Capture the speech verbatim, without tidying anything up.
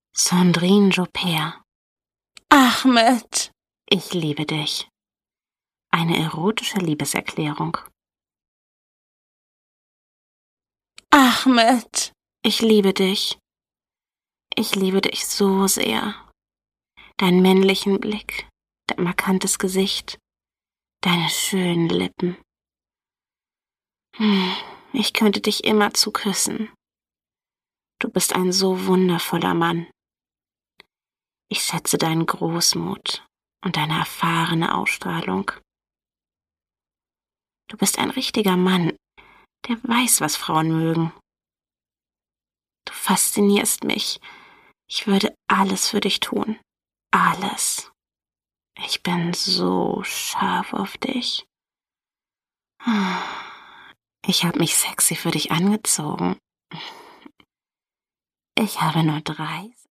Sandrine Joubert. Ahmed. Ich liebe dich. Eine erotische Liebeserklärung. Ahmed. Ich liebe dich. Ich liebe dich so sehr. Deinen männlichen Blick, dein markantes Gesicht, deine schönen Lippen. Hm, ich könnte dich immerzu küssen. Du bist ein so wundervoller Mann. Ich schätze deinen Großmut und deine erfahrene Ausstrahlung. Du bist ein richtiger Mann, der weiß, was Frauen mögen. Du faszinierst mich. Ich würde alles für dich tun. Alles. Ich bin so scharf auf dich. Ich habe mich sexy für dich angezogen. Ich habe nur drei